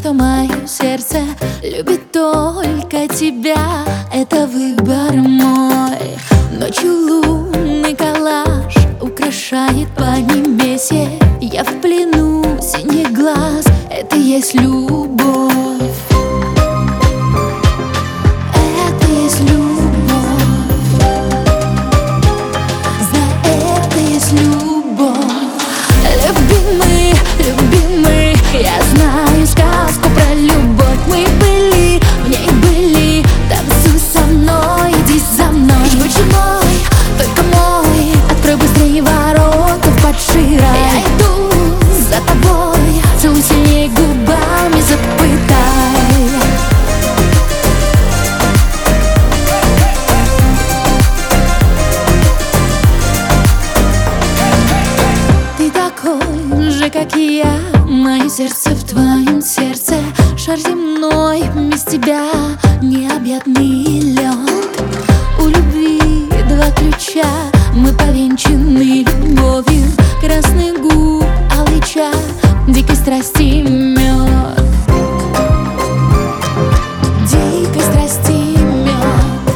что мое сердце любит только тебя. Это выбор мой. Ночью лунный коллаж украшает поднебесье. Я в плену синих глаз, это есть любовь. Это есть любовь. За это есть любовь. Любимый, любимый, я знаю сказку про любовь. Мы были, в ней были. Танцуй со мной, иди за мной. Жгучий мой, только мой. Открой быстрее ворота в падший рай. Я иду за тобой, целуй сильнее губами, запытай. Ты такой же, как и я. Мое сердце в твоем сердце. Шар земной без тебя необъятный лед. У любви два ключа. Мы повенчаны любовью. Красных губ, алый чай, дикой страсти мед. Дикой страсти мед.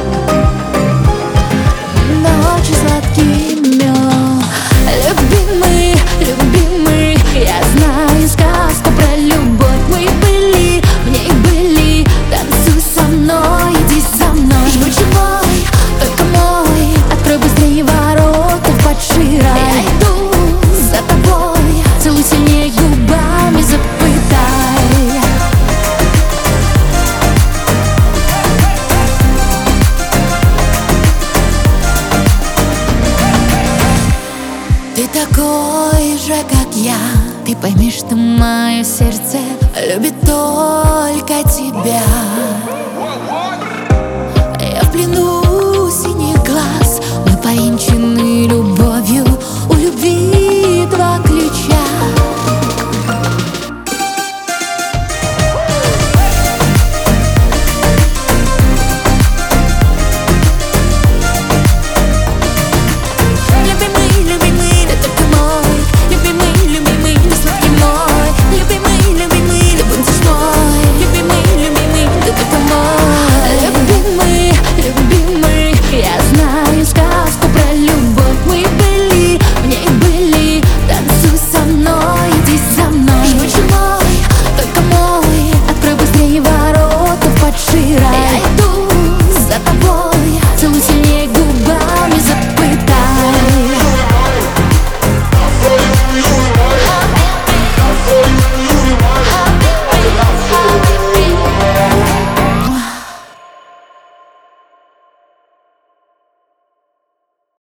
Ночи сладкий мед. Любимый, любимый, я знаю сказку про любовь. Мы были, в ней были. Танцуй со мной, иди за мной. Жгучий мой, только мой. Открой быстрее ворота в падший рай. Я иду за тобой, целуй сильнее губами, запытай. Ты такой же, как я. Ты пойми, что мое сердце любит только тебя. Я в плену